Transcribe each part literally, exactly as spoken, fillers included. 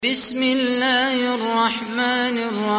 بسم الله الرحمن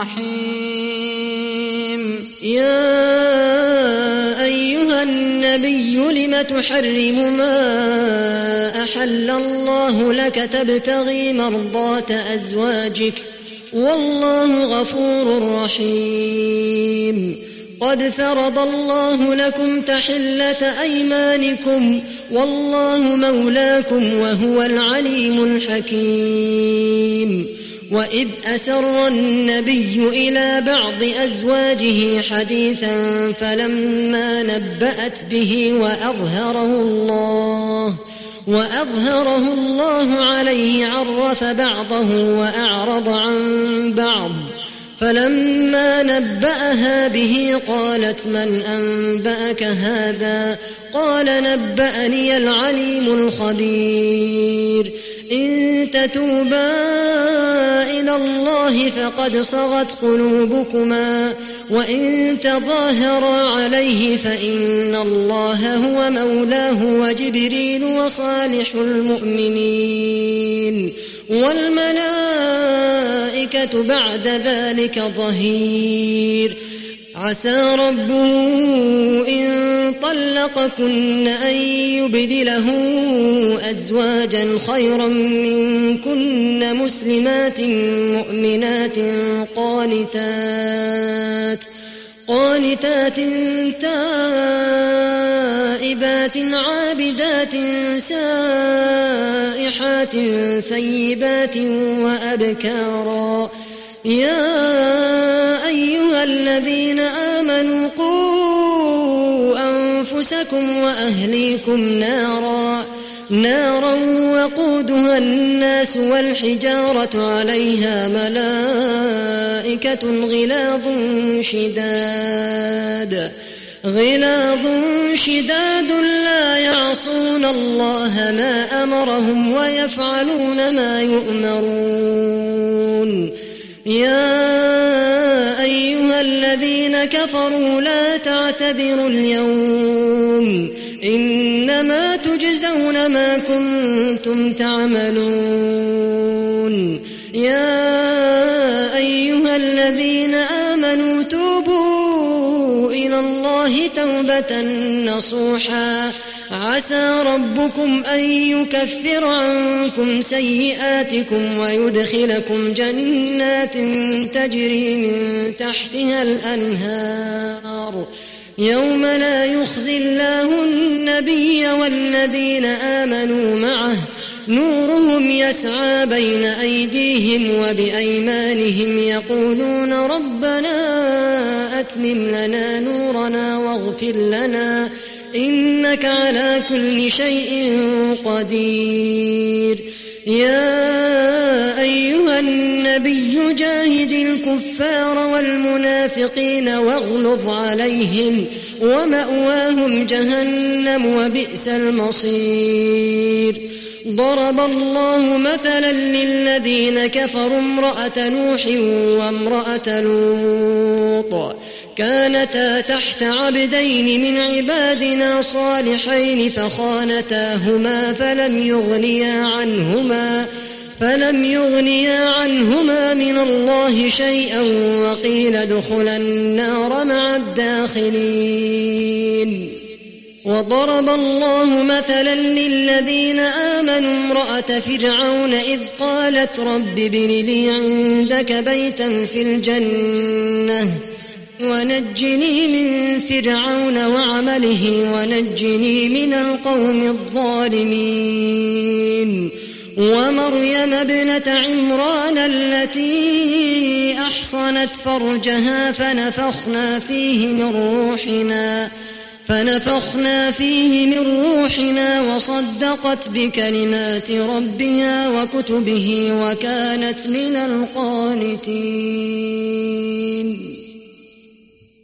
الرحيم يا أيها النبي لم تحرم ما أحل الله لك تبتغي مرضات أزواجك والله غفور رحيم قد فرض الله لكم تحلة أيمانكم والله مولاكم وهو العليم الحكيم وإذ أسر النبي إلى بعض أزواجه حديثا فلما نبأت به وأظهره الله وأظهره الله عليه عرف بعضه وأعرض عن بعض فلما نبأها به قالت من أنبأك هذا قال نبأني العليم الخبير إن تتوبا إلى الله فقد صغت قلوبكما وإن تظاهرا عليه فإن الله هو مولاه وجبريل وصالح المؤمنين والملائكة بعد ذلك ظهير عسى ربه إن طلقكن أن يبدله أزواجا خيرا منكن مسلمات مؤمنات قانتات قانتات تائبات عابدات سائحات سيبات وأبكارا يا أيها الذين آمنوا قوا أنفسكم وأهليكم نارا نارا وقودها الناس والحجارة عليها ملائكة غلاظ شداد غلاظ شداد لا يعصون الله ما أمرهم ويفعلون ما يؤمرون يا أيها الذين كفروا لا تعتذروا اليوم إنما تجزون ما كنتم تعملون يا أيها الذين آمنوا توبوا إلى الله توبة نصوحا عسى ربكم أن يكفر عنكم سيئاتكم ويدخلكم جنات تجري من تحتها الأنهار يوم لا يخزي الله النبي والذين آمنوا معه نورهم يسعى بين أيديهم وبأيمانهم يقولون ربنا أتمم لنا نورنا واغفر لنا إنك على كل شيء قدير يا أيها النبي جاهد الكفار والمنافقين واغلظ عليهم ومأواهم جهنم وبئس المصير ضرب الله مثلا للذين كفروا امرأة نوح وامرأة لوط كانتا تحت عبدين من عبادنا صالحين فخانتاهما فلم يغنيا عنهما فلم يغنيا عنهما من الله شيئا وقيل ادخلا النار مع الداخلين وضرب الله مثلا للذين آمنوا امرأة فرعون إذ قالت رب ابن لي عندك بيتا في الجنة ونجني من فرعون وعمله ونجني من القوم الظالمين ومريم ابنة عمران التي أحصنت فرجها فنفخنا فيه من روحنا فنفخنا فيه من روحنا وصدقت بكلمات ربها وكتبه وكانت من القانتين.